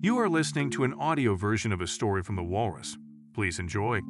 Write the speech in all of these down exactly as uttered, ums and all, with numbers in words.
You are listening to an audio version of a story from The Walrus. Please enjoy.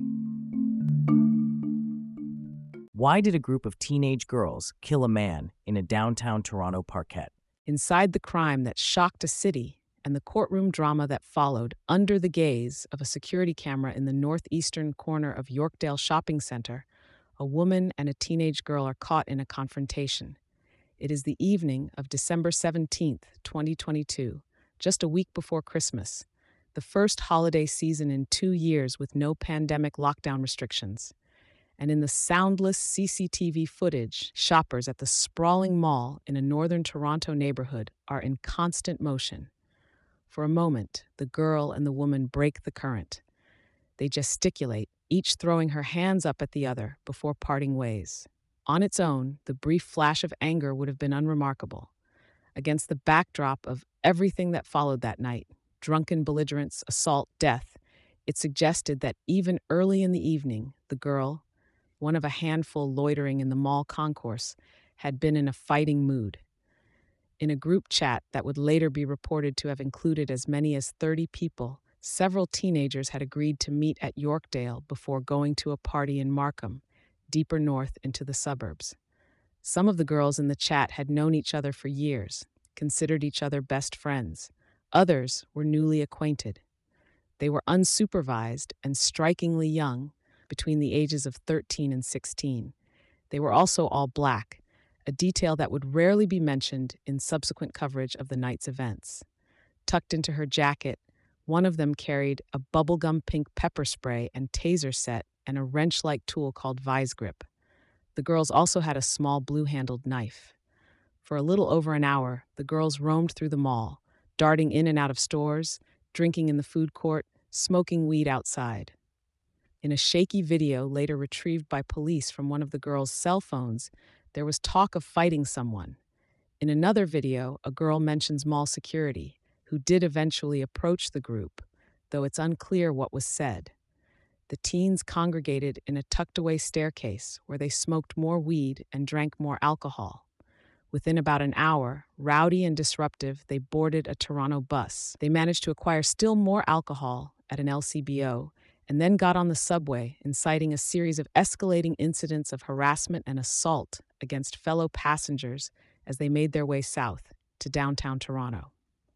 Why did a group of teenage girls kill a man in a downtown Toronto parquet? Inside the crime that shocked a city and the courtroom drama that followed under the gaze of a security camera in the northeastern corner of Yorkdale Shopping Centre, a woman and a teenage girl are caught in a confrontation. It is the evening of December seventeenth, twenty twenty-two, just a week before Christmas, the first holiday season in two years with no pandemic lockdown restrictions. And in the soundless C C T V footage, shoppers at the sprawling mall in a northern Toronto neighborhood are in constant motion. For a moment, the girl and the woman break the current. They gesticulate, each throwing her hands up at the other before parting ways. On its own, the brief flash of anger would have been unremarkable. Against the backdrop of everything that followed that night, drunken belligerence, assault, death, it suggested that even early in the evening, the girl, one of a handful loitering in the mall concourse, had been in a fighting mood. In a group chat that would later be reported to have included as many as thirty people, several teenagers had agreed to meet at Yorkdale before going to a party in Markham, deeper north into the suburbs. Some of the girls in the chat had known each other for years, considered each other best friends. Others were newly acquainted. They were unsupervised and strikingly young, between the ages of thirteen and sixteen. They were also all black, a detail that would rarely be mentioned in subsequent coverage of the night's events. Tucked into her jacket, one of them carried a bubblegum pink pepper spray and taser set and a wrench-like tool called Vise Grip. The girls also had a small blue-handled knife. For a little over an hour, the girls roamed through the mall, darting in and out of stores, drinking in the food court, smoking weed outside. In a shaky video later retrieved by police from one of the girls' cell phones, there was talk of fighting someone. In another video, a girl mentions mall security, who did eventually approach the group, though it's unclear what was said. The teens congregated in a tucked-away staircase where they smoked more weed and drank more alcohol. Within about an hour, rowdy and disruptive, they boarded a Toronto bus. They managed to acquire still more alcohol at an L C B O, and then got on the subway, inciting a series of escalating incidents of harassment and assault against fellow passengers as they made their way south to downtown Toronto.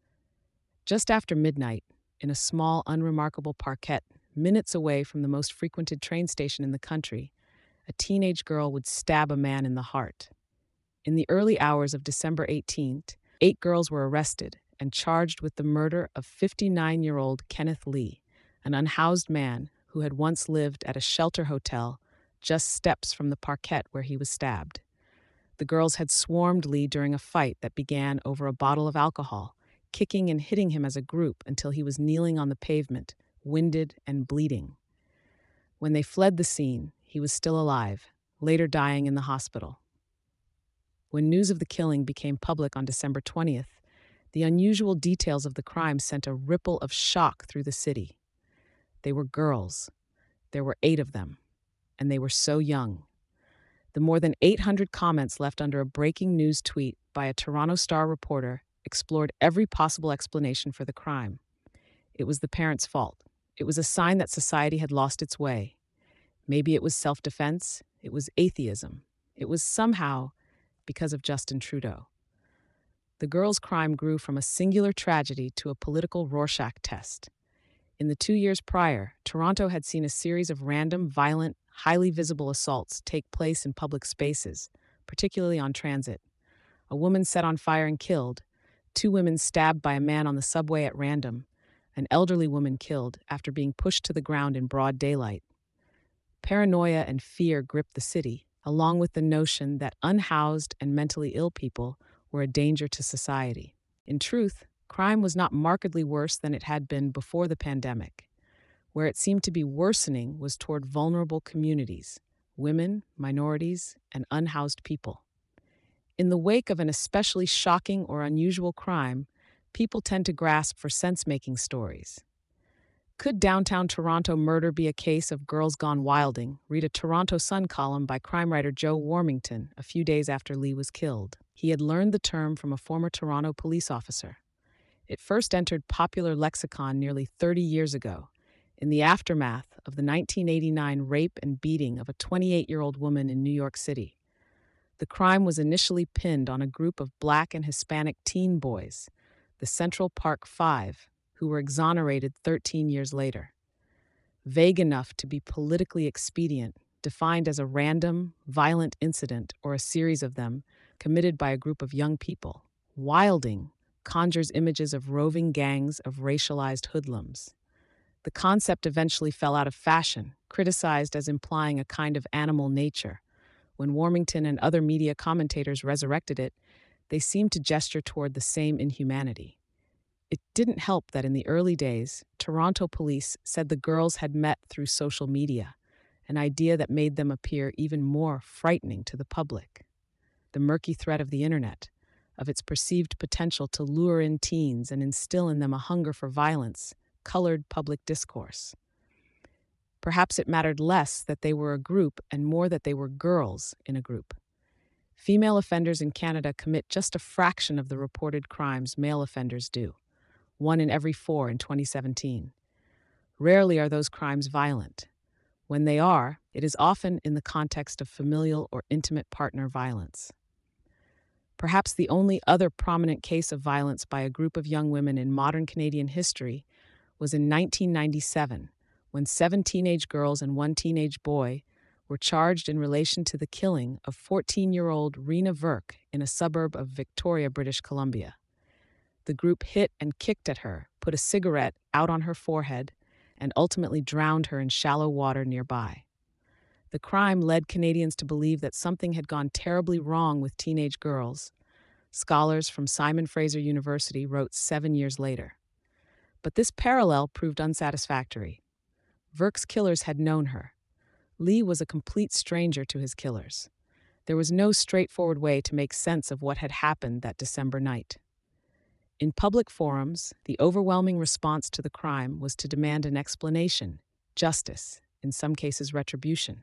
Just after midnight, in a small, unremarkable parquet, minutes away from the most frequented train station in the country, a teenage girl would stab a man in the heart. In the early hours of December eighteenth, eight girls were arrested and charged with the murder of fifty-nine-year-old Kenneth Lee, an unhoused man who had once lived at a shelter hotel just steps from the parquet where he was stabbed. The girls had swarmed Lee during a fight that began over a bottle of alcohol, kicking and hitting him as a group until he was kneeling on the pavement, winded and bleeding. When they fled the scene, he was still alive, later dying in the hospital. When news of the killing became public on December twentieth, the unusual details of the crime sent a ripple of shock through the city. They were girls. There were eight of them, and they were so young. The more than eight hundred comments left under a breaking news tweet by a Toronto Star reporter explored every possible explanation for the crime. It was the parents' fault. It was a sign that society had lost its way. Maybe it was self-defense. It was atheism. It was somehow because of Justin Trudeau. The girls' crime grew from a singular tragedy to a political Rorschach test. In the two years prior, Toronto had seen a series of random, violent, highly visible assaults take place in public spaces, particularly on transit. A woman set on fire and killed, two women stabbed by a man on the subway at random, an elderly woman killed after being pushed to the ground in broad daylight. Paranoia and fear gripped the city, along with the notion that unhoused and mentally ill people were a danger to society. In truth, crime was not markedly worse than it had been before the pandemic. Where it seemed to be worsening was toward vulnerable communities, women, minorities, and unhoused people. In the wake of an especially shocking or unusual crime, people tend to grasp for sense-making stories. Could downtown Toronto murder be a case of girls gone wilding? Read a Toronto Sun column by crime writer Joe Warmington a few days after Lee was killed. He had learned the term from a former Toronto police officer. It first entered popular lexicon nearly thirty years ago, in the aftermath of the nineteen eighty-nine rape and beating of a twenty-eight-year-old woman in New York City. The crime was initially pinned on a group of Black and Hispanic teen boys, the Central Park Five, who were exonerated thirteen years later. Vague enough to be politically expedient, defined as a random, violent incident or a series of them committed by a group of young people, Wilding conjures images of roving gangs of racialized hoodlums. The concept eventually fell out of fashion, criticized as implying a kind of animal nature. When Warmington and other media commentators resurrected it, they seemed to gesture toward the same inhumanity. It didn't help that in the early days, Toronto police said the girls had met through social media, an idea that made them appear even more frightening to the public. The murky threat of the internet, of its perceived potential to lure in teens and instill in them a hunger for violence, colored public discourse. Perhaps it mattered less that they were a group and more that they were girls in a group. Female offenders in Canada commit just a fraction of the reported crimes male offenders do, one in every four in twenty seventeen. Rarely are those crimes violent. When they are, it is often in the context of familial or intimate partner violence. Perhaps the only other prominent case of violence by a group of young women in modern Canadian history was in nineteen ninety-seven, when seven teenage girls and one teenage boy were charged in relation to the killing of fourteen-year-old Rena Verk in a suburb of Victoria, British Columbia. The group hit and kicked at her, put a cigarette out on her forehead, and ultimately drowned her in shallow water nearby. The crime led Canadians to believe that something had gone terribly wrong with teenage girls. Scholars from Simon Fraser University wrote seven years later. But this parallel proved unsatisfactory. Verk's killers had known her. Lee was a complete stranger to his killers. There was no straightforward way to make sense of what had happened that December night. In public forums, the overwhelming response to the crime was to demand an explanation, justice, in some cases retribution.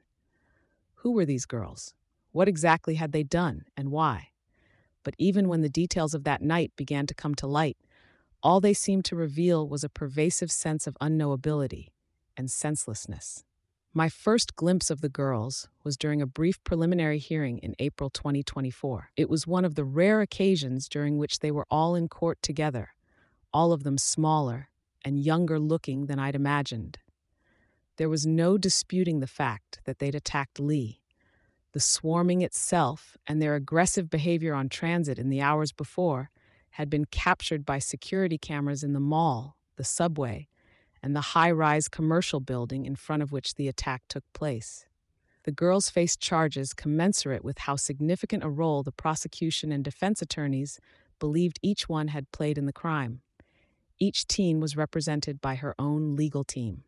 Who were these girls? What exactly had they done, and why? But even when the details of that night began to come to light, all they seemed to reveal was a pervasive sense of unknowability and senselessness. My first glimpse of the girls was during a brief preliminary hearing in April twenty twenty-four. It was one of the rare occasions during which they were all in court together, all of them smaller and younger looking than I'd imagined. There was no disputing the fact that they'd attacked Lee. The swarming itself and their aggressive behavior on transit in the hours before had been captured by security cameras in the mall, the subway, and the high-rise commercial building in front of which the attack took place. The girls faced charges commensurate with how significant a role the prosecution and defense attorneys believed each one had played in the crime. Each teen was represented by her own legal team.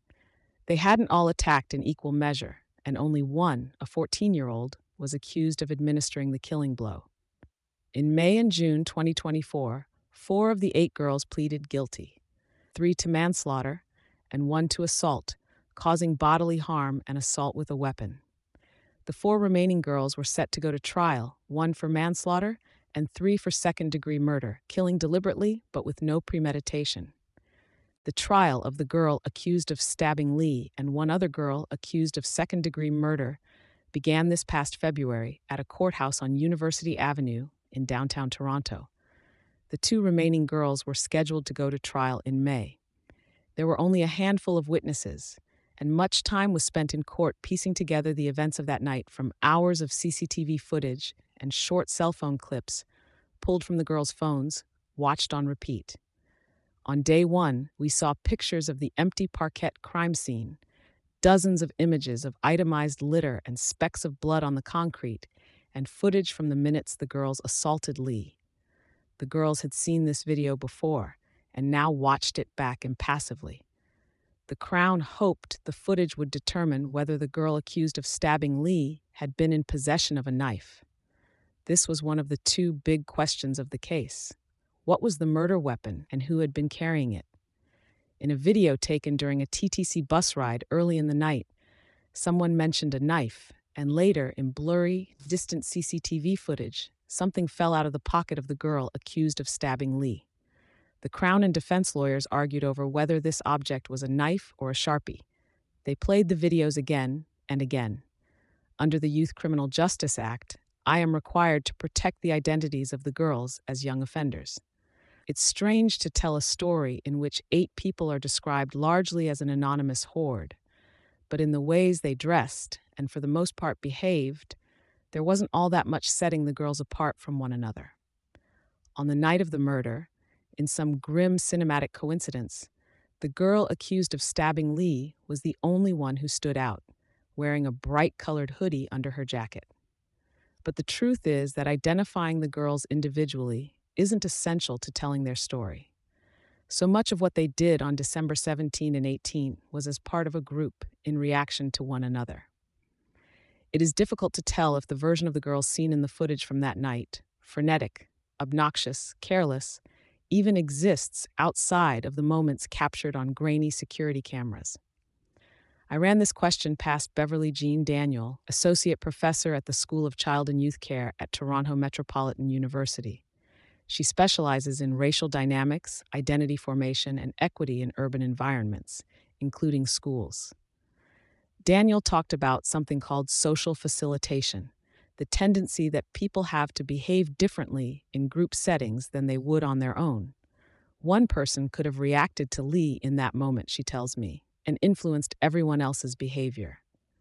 They hadn't all attacked in equal measure, and only one, a fourteen-year-old, was accused of administering the killing blow. In May and June twenty twenty-four, four of the eight girls pleaded guilty, three to manslaughter and one to assault, causing bodily harm and assault with a weapon. The four remaining girls were set to go to trial, one for manslaughter and three for second-degree murder, killing deliberately but with no premeditation. The trial of the girl accused of stabbing Lee and one other girl accused of second-degree murder began this past February at a courthouse on University Avenue in downtown Toronto. The two remaining girls were scheduled to go to trial in May. There were only a handful of witnesses, and much time was spent in court piecing together the events of that night from hours of C C T V footage and short cell phone clips pulled from the girls' phones, watched on repeat. On day one, we saw pictures of the empty parquet crime scene, dozens of images of itemized litter and specks of blood on the concrete, and footage from the minutes the girls assaulted Lee. The girls had seen this video before and now watched it back impassively. The Crown hoped the footage would determine whether the girl accused of stabbing Lee had been in possession of a knife. This was one of the two big questions of the case. What was the murder weapon and who had been carrying it? In a video taken during a T T C bus ride early in the night, someone mentioned a knife, and later, in blurry, distant C C T V footage, something fell out of the pocket of the girl accused of stabbing Lee. The Crown and defense lawyers argued over whether this object was a knife or a Sharpie. They played the videos again and again. Under the Youth Criminal Justice Act, I am required to protect the identities of the girls as young offenders. It's strange to tell a story in which eight people are described largely as an anonymous horde, but in the ways they dressed, and for the most part behaved, there wasn't all that much setting the girls apart from one another. On the night of the murder, in some grim cinematic coincidence, the girl accused of stabbing Lee was the only one who stood out, wearing a bright-colored hoodie under her jacket. But the truth is that identifying the girls individually isn't essential to telling their story. So much of what they did on December seventeenth and eighteenth was as part of a group in reaction to one another. It is difficult to tell if the version of the girls seen in the footage from that night, frenetic, obnoxious, careless, even exists outside of the moments captured on grainy security cameras. I ran this question past Beverly Jean Daniel, Associate Professor at the School of Child and Youth Care at Toronto Metropolitan University. She specializes in racial dynamics, identity formation, and equity in urban environments, including schools. Daniel talked about something called social facilitation, the tendency that people have to behave differently in group settings than they would on their own. One person could have reacted to Lee in that moment, she tells me, and influenced everyone else's behavior.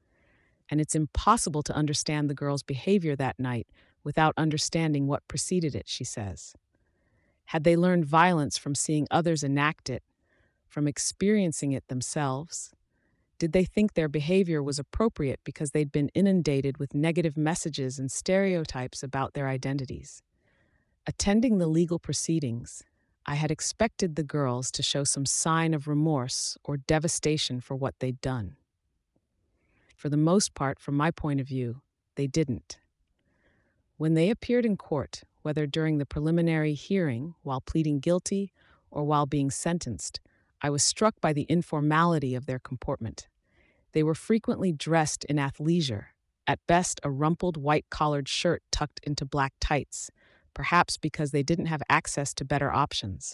And it's impossible to understand the girl's behavior that night without understanding what preceded it, she says. Had they learned violence from seeing others enact it, from experiencing it themselves? Did they think their behavior was appropriate because they'd been inundated with negative messages and stereotypes about their identities? Attending the legal proceedings, I had expected the girls to show some sign of remorse or devastation for what they'd done. For the most part, from my point of view, they didn't. When they appeared in court, whether during the preliminary hearing, while pleading guilty, or while being sentenced, I was struck by the informality of their comportment. They were frequently dressed in athleisure, at best a rumpled white-collared shirt tucked into black tights, perhaps because they didn't have access to better options.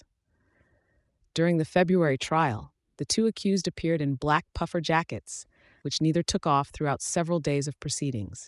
During the February trial, the two accused appeared in black puffer jackets, which neither took off throughout several days of proceedings.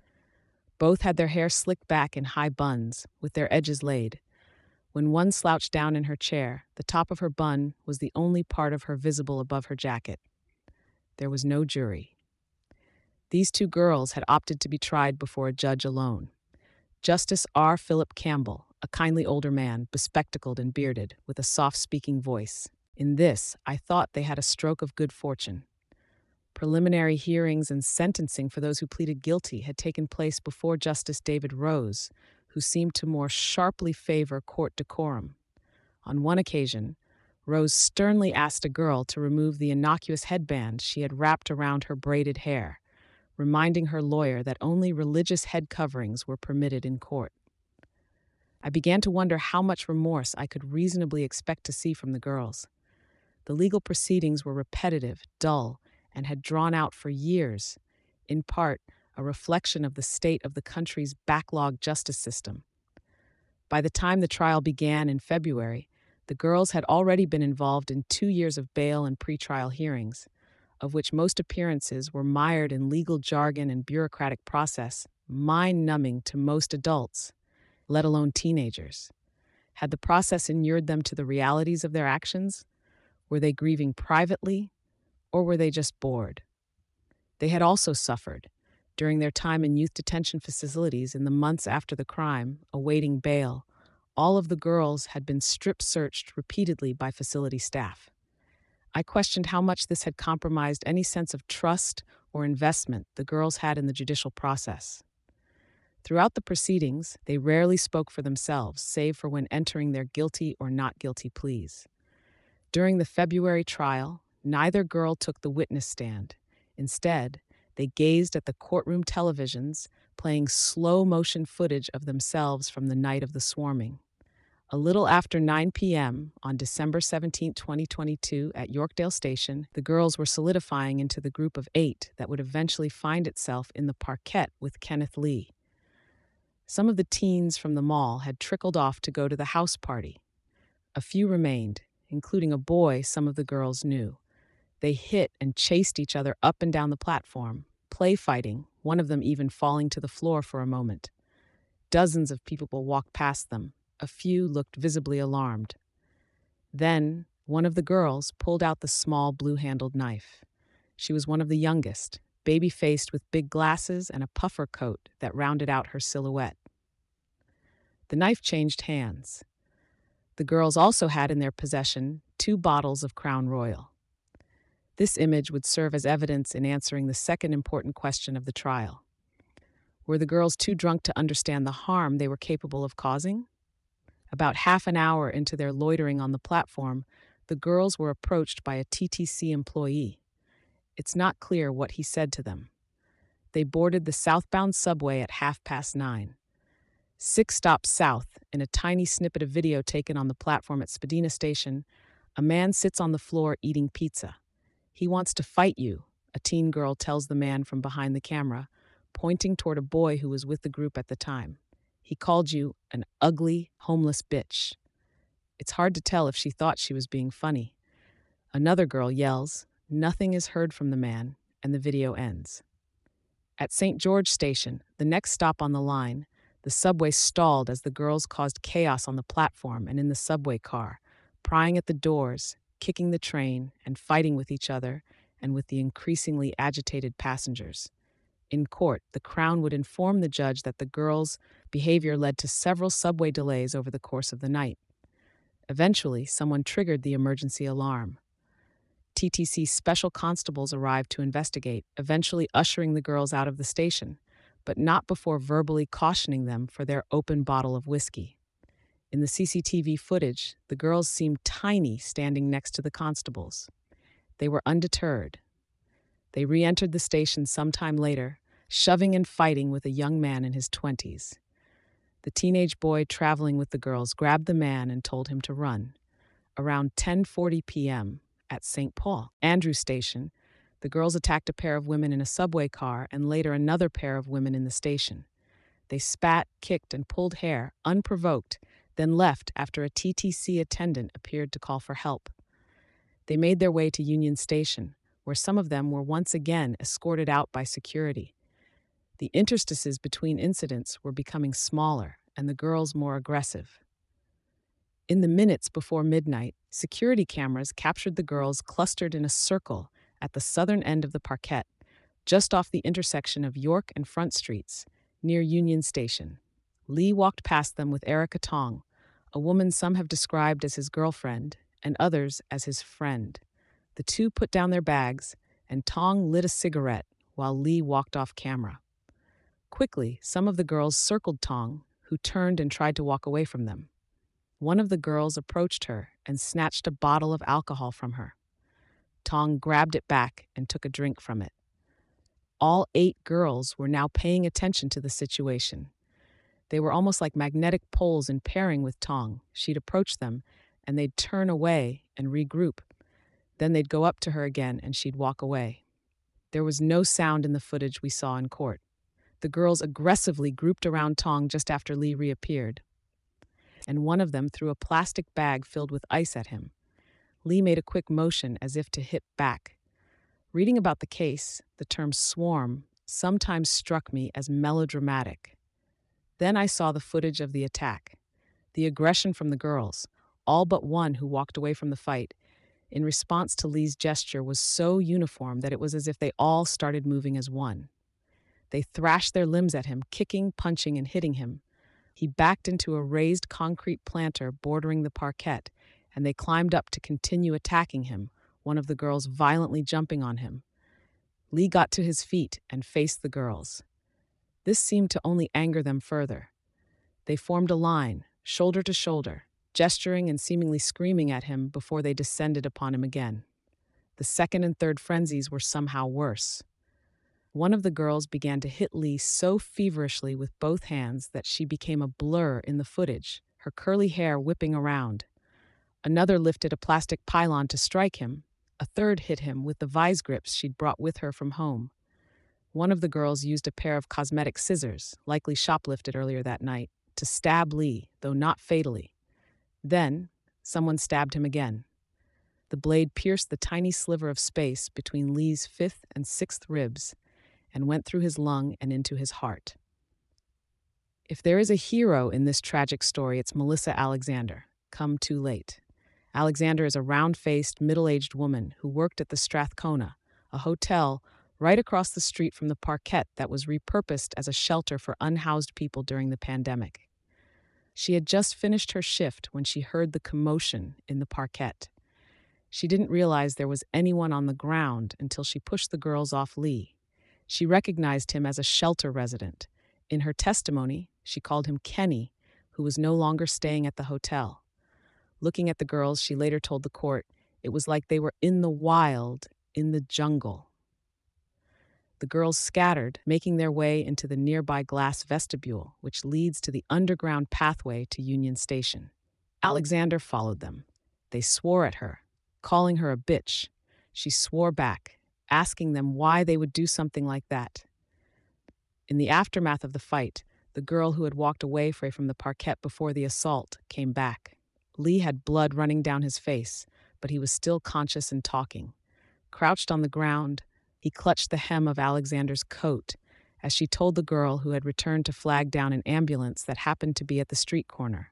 Both had their hair slicked back in high buns, with their edges laid. When one slouched down in her chair, the top of her bun was the only part of her visible above her jacket. There was no jury. These two girls had opted to be tried before a judge alone. Justice R. Philip Campbell, a kindly older man, bespectacled and bearded, with a soft-speaking voice. In this, I thought they had a stroke of good fortune. Preliminary hearings and sentencing for those who pleaded guilty had taken place before Justice David Rose, who seemed to more sharply favor court decorum. On one occasion, Rose sternly asked a girl to remove the innocuous headband she had wrapped around her braided hair, reminding her lawyer that only religious head coverings were permitted in court. I began to wonder how much remorse I could reasonably expect to see from the girls. The legal proceedings were repetitive, dull, and had drawn out for years, in part a reflection of the state of the country's backlogged justice system. By the time the trial began in February, the girls had already been involved in two years of bail and pretrial hearings, of which most appearances were mired in legal jargon and bureaucratic process, mind-numbing to most adults, let alone teenagers. Had the process inured them to the realities of their actions? Were they grieving privately, or were they just bored? They had also suffered, during their time in youth detention facilities in the months after the crime, awaiting bail. All of the girls had been strip-searched repeatedly by facility staff. I questioned how much this had compromised any sense of trust or investment the girls had in the judicial process. Throughout the proceedings, they rarely spoke for themselves, save for when entering their guilty or not guilty pleas. During the February trial, neither girl took the witness stand. Instead, they gazed at the courtroom televisions, playing slow-motion footage of themselves from the night of the swarming. A little after nine p.m. on December seventeenth, twenty twenty-two, at Yorkdale Station, the girls were solidifying into the group of eight that would eventually find itself in the parquet with Kenneth Lee. Some of the teens from the mall had trickled off to go to the house party. A few remained, including a boy some of the girls knew. They hit and chased each other up and down the platform, play fighting, one of them even falling to the floor for a moment. Dozens of people walked past them. A few looked visibly alarmed. Then, one of the girls pulled out the small blue-handled knife. She was one of the youngest, baby-faced with big glasses and a puffer coat that rounded out her silhouette. The knife changed hands. The girls also had in their possession two bottles of Crown Royal. This image would serve as evidence in answering the second important question of the trial. Were the girls too drunk to understand the harm they were capable of causing? About half an hour into their loitering on the platform, the girls were approached by a T T C employee. It's not clear what he said to them. They boarded the southbound subway at half past nine. Six stops south, in a tiny snippet of video taken on the platform at Spadina Station, a man sits on the floor eating pizza. He wants to fight you, a teen girl tells the man from behind the camera, pointing toward a boy who was with the group at the time. He called you an ugly, homeless bitch. It's hard to tell if she thought she was being funny. Another girl yells, nothing is heard from the man, and the video ends. At Saint George Station, the next stop on the line, the subway stalled as the girls caused chaos on the platform and in the subway car, prying at the doors, kicking the train, and fighting with each other and with the increasingly agitated passengers. In court, the Crown would inform the judge that the girls' behavior led to several subway delays over the course of the night. Eventually, someone triggered the emergency alarm. T T C special constables arrived to investigate, eventually ushering the girls out of the station, but not before verbally cautioning them for their open bottle of whiskey. In the C C T V footage, the girls seemed tiny standing next to the constables. They were undeterred. They re-entered the station sometime later, shoving and fighting with a young man in his twenties. The teenage boy traveling with the girls grabbed the man and told him to run. Around ten forty p.m., at Saint Paul Andrew Station, the girls attacked a pair of women in a subway car and later another pair of women in the station. They spat, kicked, and pulled hair, unprovoked, then left after a T T C attendant appeared to call for help. They made their way to Union Station, where some of them were once again escorted out by security. The interstices between incidents were becoming smaller and the girls more aggressive. In the minutes before midnight, security cameras captured the girls clustered in a circle at the southern end of the parquet, just off the intersection of York and Front Streets, near Union Station. Lee walked past them with Erica Tong, a woman some have described as his girlfriend and others as his friend. The two put down their bags, and Tong lit a cigarette while Lee walked off camera. Quickly, some of the girls circled Tong, who turned and tried to walk away from them. One of the girls approached her and snatched a bottle of alcohol from her. Tong grabbed it back and took a drink from it. All eight girls were now paying attention to the situation. They were almost like magnetic poles in pairing with Tong. She'd approach them, and they'd turn away and regroup. Then they'd go up to her again, and she'd walk away. There was no sound in the footage we saw in court. The girls aggressively grouped around Tong just after Lee reappeared, and one of them threw a plastic bag filled with ice at him. Lee made a quick motion as if to hit back. Reading about the case, the term swarm sometimes struck me as melodramatic. Then I saw the footage of the attack, the aggression from the girls, all but one who walked away from the fight, in response to Lee's gesture was so uniform that it was as if they all started moving as one. They thrashed their limbs at him, kicking, punching, and hitting him. He backed into a raised concrete planter bordering the parquet, and they climbed up to continue attacking him, one of the girls violently jumping on him. Lee got to his feet and faced the girls. This seemed to only anger them further. They formed a line, shoulder to shoulder, gesturing and seemingly screaming at him before they descended upon him again. The second and third frenzies were somehow worse. One of the girls began to hit Lee so feverishly with both hands that she became a blur in the footage, her curly hair whipping around. Another lifted a plastic pylon to strike him. A third hit him with the vise grips she'd brought with her from home. One of the girls used a pair of cosmetic scissors, likely shoplifted earlier that night, to stab Lee, though not fatally. Then, someone stabbed him again. The blade pierced the tiny sliver of space between Lee's fifth and sixth ribs and went through his lung and into his heart. If there is a hero in this tragic story, it's Melissa Alexander, come too late. Alexander is a round-faced, middle-aged woman who worked at the Strathcona, a hotel right across the street from the Parquet that was repurposed as a shelter for unhoused people during the pandemic. She had just finished her shift when she heard the commotion in the Parquet. She didn't realize there was anyone on the ground until she pushed the girls off Lee. She recognized him as a shelter resident. In her testimony, she called him Kenny, who was no longer staying at the hotel. Looking at the girls, she later told the court, it was like they were in the wild, in the jungle. The girls scattered, making their way into the nearby glass vestibule, which leads to the underground pathway to Union Station. Alexander followed them. They swore at her, calling her a bitch. She swore back, asking them why they would do something like that. In the aftermath of the fight, the girl who had walked away from the Parquet before the assault came back. Lee had blood running down his face, but he was still conscious and talking. Crouched on the ground, he clutched the hem of Alexander's coat as she told the girl who had returned to flag down an ambulance that happened to be at the street corner.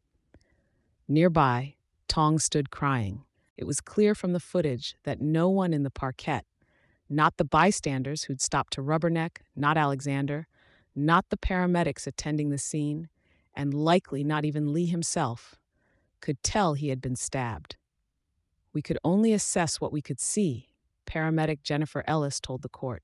Nearby, Tong stood crying. It was clear from the footage that no one in the Parquet, not the bystanders who'd stopped to rubberneck, not Alexander, not the paramedics attending the scene, and likely not even Lee himself, could tell he had been stabbed. We could only assess what we could see, paramedic Jennifer Ellis told the court.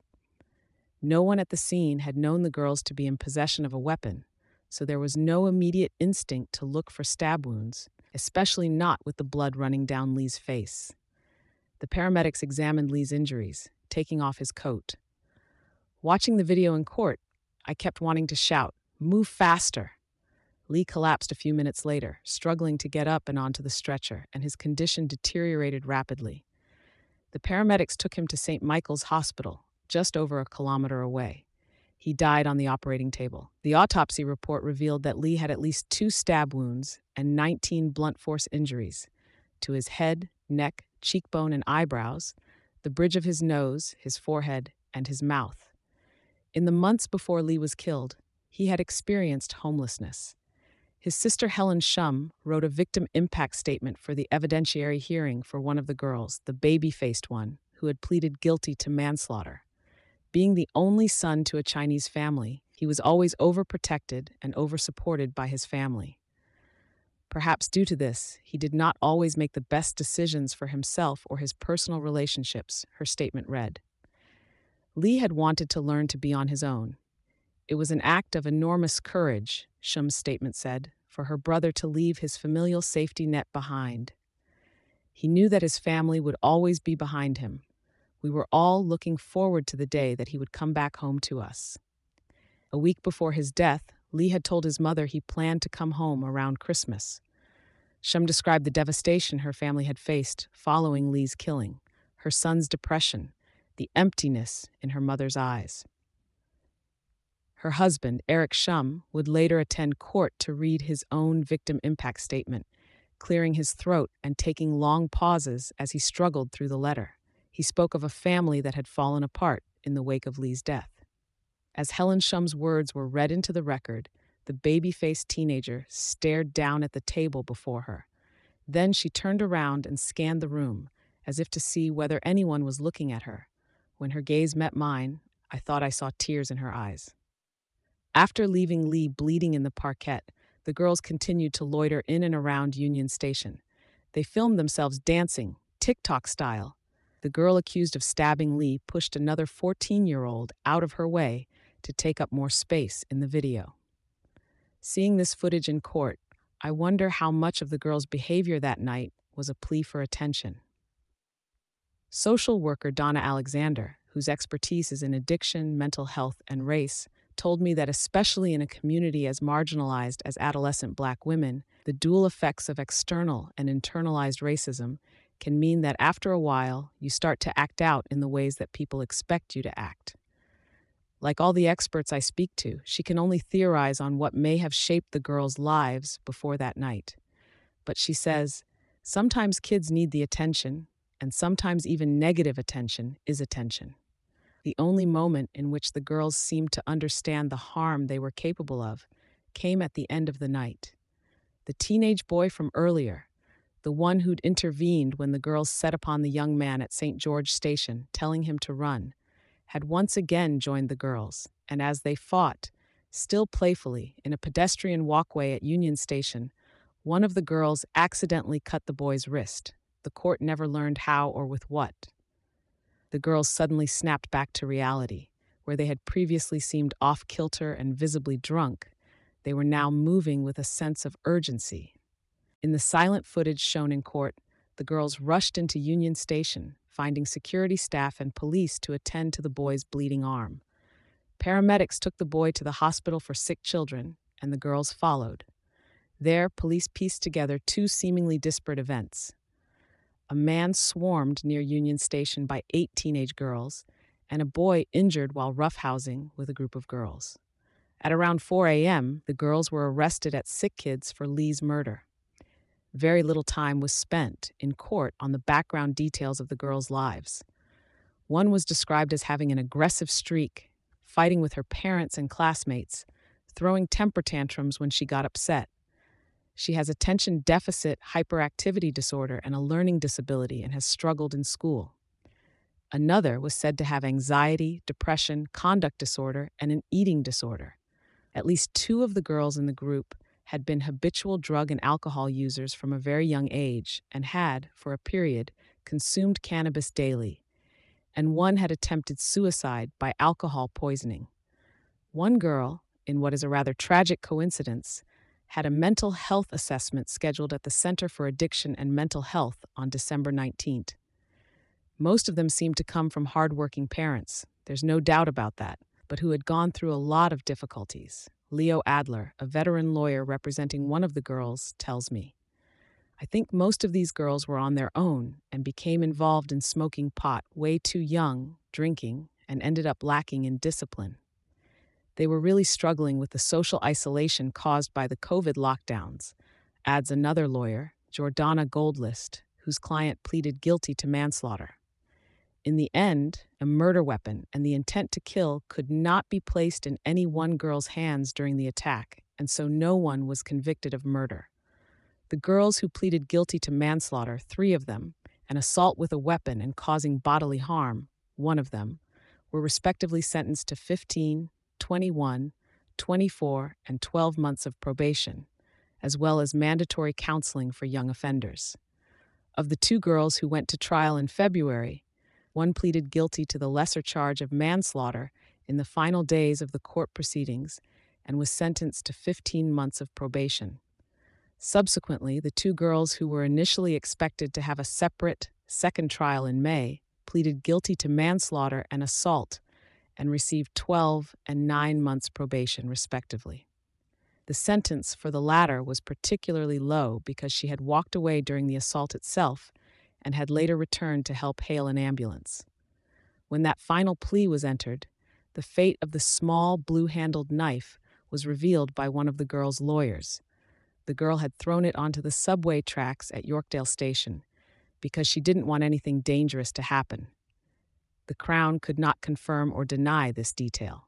No one at the scene had known the girls to be in possession of a weapon, so there was no immediate instinct to look for stab wounds, especially not with the blood running down Lee's face. The paramedics examined Lee's injuries, taking off his coat. Watching the video in court, I kept wanting to shout, "Move faster!" Lee collapsed a few minutes later, struggling to get up and onto the stretcher, and his condition deteriorated rapidly. The paramedics took him to Saint Michael's Hospital, just over a kilometer away. He died on the operating table. The autopsy report revealed that Lee had at least two stab wounds and nineteen blunt force injuries to his head, neck, cheekbone, and eyebrows, the bridge of his nose, his forehead, and his mouth. In the months before Lee was killed, he had experienced homelessness. His sister Helen Shum wrote a victim impact statement for the evidentiary hearing for one of the girls, the baby-faced one, who had pleaded guilty to manslaughter. Being the only son to a Chinese family, he was always overprotected and oversupported by his family. Perhaps due to this, he did not always make the best decisions for himself or his personal relationships, her statement read. Lee had wanted to learn to be on his own. It was an act of enormous courage, Shum's statement said, for her brother to leave his familial safety net behind. He knew that his family would always be behind him. We were all looking forward to the day that he would come back home to us. A week before his death, Lee had told his mother he planned to come home around Christmas. Shum described the devastation her family had faced following Lee's killing, her son's depression, the emptiness in her mother's eyes. Her husband, Eric Shum, would later attend court to read his own victim impact statement, clearing his throat and taking long pauses as he struggled through the letter. He spoke of a family that had fallen apart in the wake of Lee's death. As Helen Shum's words were read into the record, the baby-faced teenager stared down at the table before her. Then she turned around and scanned the room, as if to see whether anyone was looking at her. When her gaze met mine, I thought I saw tears in her eyes. After leaving Lee bleeding in the Parquet, the girls continued to loiter in and around Union Station. They filmed themselves dancing, TikTok style. The girl accused of stabbing Lee pushed another fourteen-year-old out of her way to take up more space in the video. Seeing this footage in court, I wonder how much of the girl's behavior that night was a plea for attention. Social worker Donna Alexander, whose expertise is in addiction, mental health, and race, told me that especially in a community as marginalized as adolescent Black women, the dual effects of external and internalized racism can mean that after a while, you start to act out in the ways that people expect you to act. Like all the experts I speak to, she can only theorize on what may have shaped the girls' lives before that night. But she says, Sometimes kids need the attention, and sometimes even negative attention is attention. The only moment in which the girls seemed to understand the harm they were capable of came at the end of the night. The teenage boy from earlier, the one who'd intervened when the girls set upon the young man at Saint George Station, telling him to run, had once again joined the girls, and as they fought, still playfully, in a pedestrian walkway at Union Station, one of the girls accidentally cut the boy's wrist. The court never learned how or with what. The girls suddenly snapped back to reality. Where they had previously seemed off-kilter and visibly drunk, they were now moving with a sense of urgency. In the silent footage shown in court, the girls rushed into Union Station, finding security staff and police to attend to the boy's bleeding arm. Paramedics took the boy to the hospital for sick children, and the girls followed. There, police pieced together two seemingly disparate events. A man swarmed near Union Station by eight teenage girls, and a boy injured while roughhousing with a group of girls. At around four a.m., the girls were arrested at Sick Kids for Lee's murder. Very little time was spent in court on the background details of the girls' lives. One was described as having an aggressive streak, fighting with her parents and classmates, throwing temper tantrums when she got upset. She has attention deficit hyperactivity disorder and a learning disability and has struggled in school. Another was said to have anxiety, depression, conduct disorder, and an eating disorder. At least two of the girls in the group had been habitual drug and alcohol users from a very young age and had, for a period, consumed cannabis daily, and one had attempted suicide by alcohol poisoning. One girl, in what is a rather tragic coincidence, had a mental health assessment scheduled at the Center for Addiction and Mental Health on December nineteenth. Most of them seemed to come from hardworking parents, there's no doubt about that, but who had gone through a lot of difficulties. Leo Adler, a veteran lawyer representing one of the girls, tells me, "I think most of these girls were on their own and became involved in smoking pot way too young, drinking, and ended up lacking in discipline. They were really struggling with the social isolation caused by the COVID lockdowns," adds another lawyer, Jordana Goldlist, whose client pleaded guilty to manslaughter. In the end, a murder weapon and the intent to kill could not be placed in any one girl's hands during the attack, and so no one was convicted of murder. The girls who pleaded guilty to manslaughter, three of them, and assault with a weapon and causing bodily harm, one of them, were respectively sentenced to fifteen, twenty-one, twenty-four, and twelve months of probation, as well as mandatory counseling for young offenders. Of the two girls who went to trial in February, one pleaded guilty to the lesser charge of manslaughter in the final days of the court proceedings and was sentenced to fifteen months of probation. Subsequently, the two girls who were initially expected to have a separate second trial in May pleaded guilty to manslaughter and assault and received twelve and nine months probation, respectively. The sentence for the latter was particularly low because she had walked away during the assault itself and had later returned to help hail an ambulance. When that final plea was entered, the fate of the small blue-handled knife was revealed by one of the girl's lawyers. The girl had thrown it onto the subway tracks at Yorkdale Station because she didn't want anything dangerous to happen. The Crown could not confirm or deny this detail.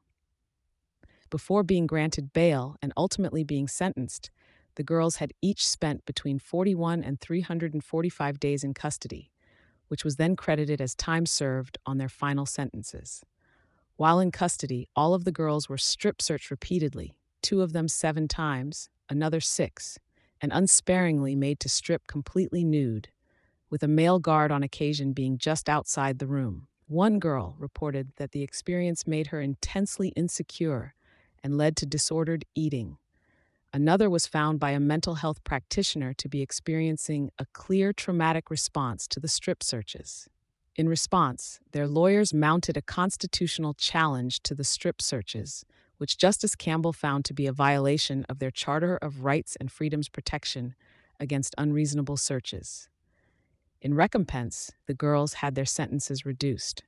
Before being granted bail and ultimately being sentenced, the girls had each spent between forty-one and three hundred forty-five days in custody, which was then credited as time served on their final sentences. While in custody, all of the girls were strip-searched repeatedly, two of them seven times, another six, and unsparingly made to strip completely nude, with a male guard on occasion being just outside the room. One girl reported that the experience made her intensely insecure and led to disordered eating. Another was found by a mental health practitioner to be experiencing a clear traumatic response to the strip searches. In response, their lawyers mounted a constitutional challenge to the strip searches, which Justice Campbell found to be a violation of their Charter of Rights and Freedoms protection against unreasonable searches. In recompense, the girls had their sentences reduced.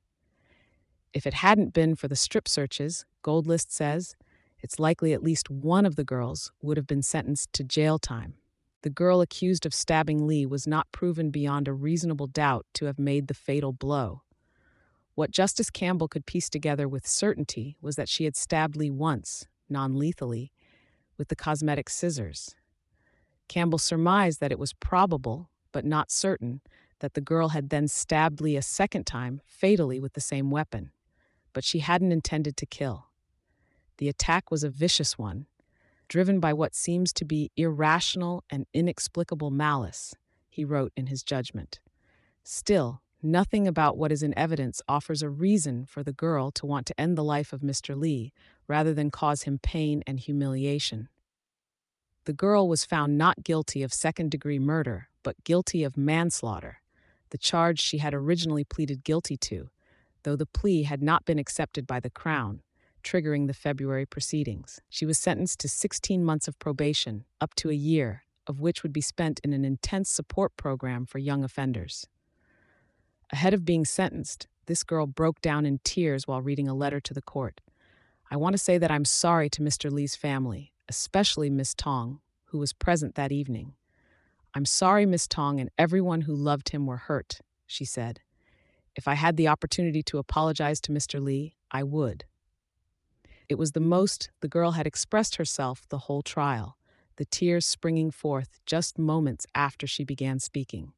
If it hadn't been for the strip searches, Goldlist says, it's likely at least one of the girls would have been sentenced to jail time. The girl accused of stabbing Lee was not proven beyond a reasonable doubt to have made the fatal blow. What Justice Campbell could piece together with certainty was that she had stabbed Lee once, non-lethally, with the cosmetic scissors. Campbell surmised that it was probable, but not certain, that the girl had then stabbed Lee a second time, fatally with the same weapon. But she hadn't intended to kill. The attack was a vicious one, driven by what seems to be irrational and inexplicable malice, he wrote in his judgment. Still, nothing about what is in evidence offers a reason for the girl to want to end the life of Mister Lee rather than cause him pain and humiliation. The girl was found not guilty of second-degree murder, but guilty of manslaughter, the charge she had originally pleaded guilty to, though the plea had not been accepted by the Crown, triggering the February proceedings. She was sentenced to sixteen months of probation, up to a year, of which would be spent in an intense support program for young offenders. Ahead of being sentenced, this girl broke down in tears while reading a letter to the court. "I want to say that I'm sorry to Mister Lee's family, especially Miss Tong, who was present that evening. I'm sorry Miss Tong and everyone who loved him were hurt," she said. "If I had the opportunity to apologize to Mister Lee, I would." It was the most the girl had expressed herself the whole trial, the tears springing forth just moments after she began speaking.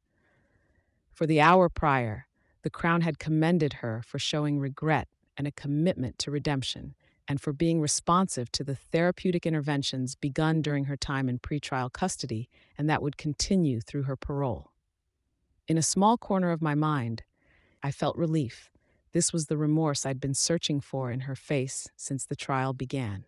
For the hour prior, the Crown had commended her for showing regret and a commitment to redemption, and for being responsive to the therapeutic interventions begun during her time in pretrial custody and that would continue through her parole. In a small corner of my mind, I felt relief. This was the remorse I'd been searching for in her face since the trial began.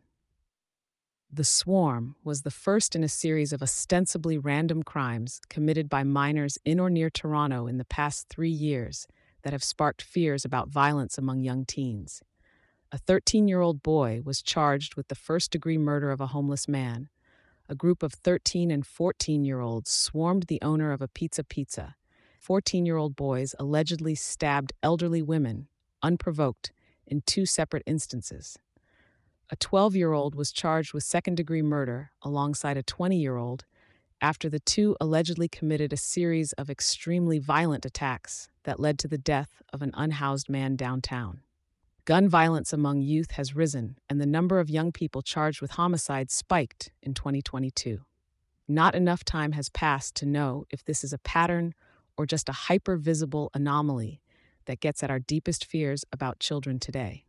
The Swarm was the first in a series of ostensibly random crimes committed by minors in or near Toronto in the past three years that have sparked fears about violence among young teens. A thirteen-year-old boy was charged with the first-degree murder of a homeless man. A group of thirteen and fourteen-year-olds swarmed the owner of a Pizza Pizza. fourteen-year-old boys allegedly stabbed elderly women, unprovoked, in two separate instances. A twelve-year-old was charged with second-degree murder alongside a twenty-year-old after the two allegedly committed a series of extremely violent attacks that led to the death of an unhoused man downtown. Gun violence among youth has risen, and the number of young people charged with homicide spiked in twenty twenty-two. Not enough time has passed to know if this is a pattern or just a hyper-visible anomaly that gets at our deepest fears about children today.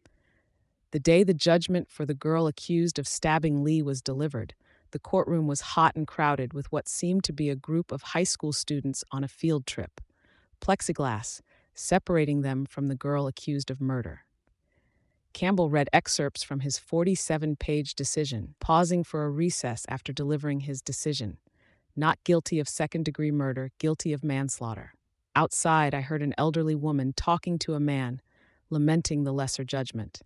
The day the judgment for the girl accused of stabbing Lee was delivered, the courtroom was hot and crowded with what seemed to be a group of high school students on a field trip. Plexiglass separating them from the girl accused of murder. Campbell read excerpts from his forty-seven-page decision, pausing for a recess after delivering his decision. Not guilty of second-degree murder, guilty of manslaughter. Outside, I heard an elderly woman talking to a man, lamenting the lesser judgment.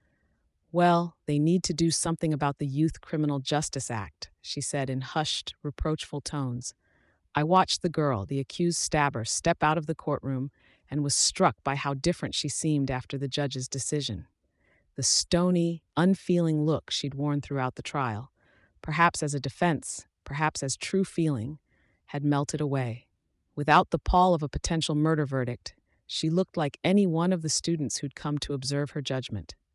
"Well, they need to do something about the Youth Criminal Justice Act," she said in hushed, reproachful tones. I watched the girl, the accused stabber, step out of the courtroom and was struck by how different she seemed after the judge's decision. The stony, unfeeling look she'd worn throughout the trial, perhaps as a defense, perhaps as true feeling, had melted away. Without the pall of a potential murder verdict, she looked like any one of the students who'd come to observe her judgment.